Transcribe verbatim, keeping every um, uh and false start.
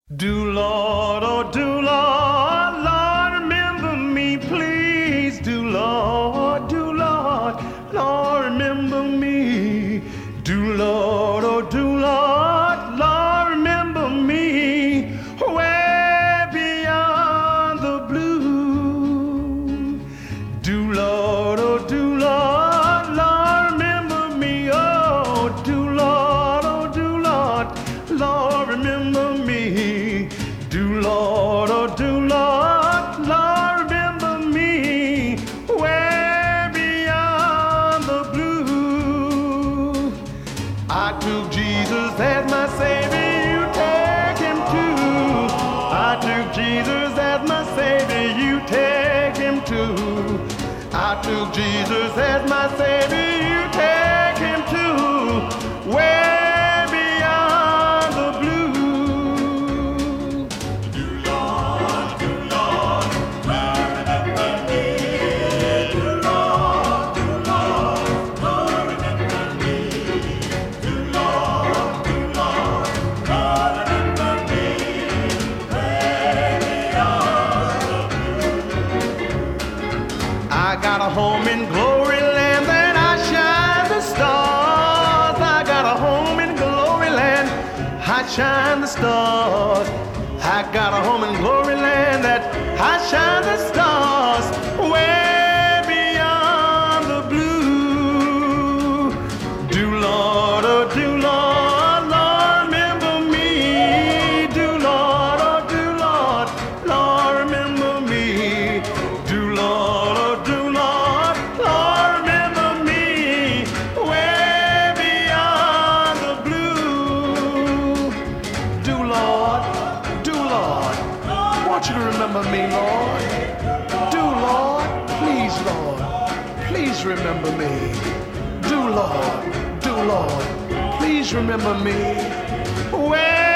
Do Lord, oh do Lord, Lord, remember me, please. Do Lord, do Lord, Lord, remember me. Do Lord, oh do Lord, Lord, remember me. Way beyond the blue. Do Lord, oh do Lord, Lord, remember me. Oh, do Lord, oh do Lord, Lord, remember me. Do Lord, oh do Lord, Lord, remember me. Way beyond the blue. I took Jesus as my Savior, you take him too. I took Jesus as my Savior, you take him too. I took Jesus as my Savior, you take him too. Way beyond the blue. Do Lord, do Lord, Lord, remember me. Do Lord, do Lord, Lord, remember me. Do Lord, do Lord, Lord, remember me. Way beyond the blue. I got a home in glory land that I shine the stars. I got a home in glory land, I shine the stars. I got a home in glory land that I shine the stars. Way beyond the blue. Do Lord, oh do Lord, Lord, remember me. Do Lord, oh do Lord, Lord, remember me. Do Lord, oh do Lord, Lord, remember me. Way beyond the blue. Do Lord, do Lord, want you to remember me, Lord. Do Lord, please Lord, please remember me. Do Lord, do Lord, please remember me. Way